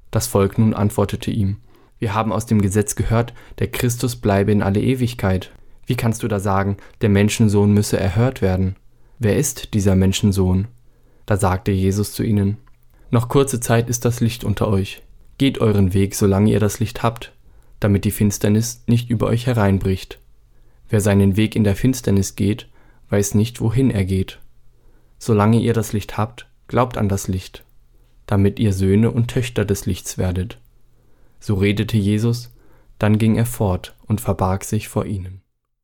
Das Volk nun antwortete ihm: Wir haben aus dem Gesetz gehört, der Christus bleibe in alle Ewigkeit. Wie kannst du da sagen, der Menschensohn müsse erhört werden? Wer ist dieser Menschensohn? Da sagte Jesus zu ihnen: Noch kurze Zeit ist das Licht unter euch. Geht euren Weg, solange ihr das Licht habt, damit die Finsternis nicht über euch hereinbricht. Wer seinen Weg in der Finsternis geht, weiß nicht, wohin er geht. Solange ihr das Licht habt, glaubt an das Licht, damit ihr Söhne und Töchter des Lichts werdet. So redete Jesus, dann ging er fort und verbarg sich vor ihnen.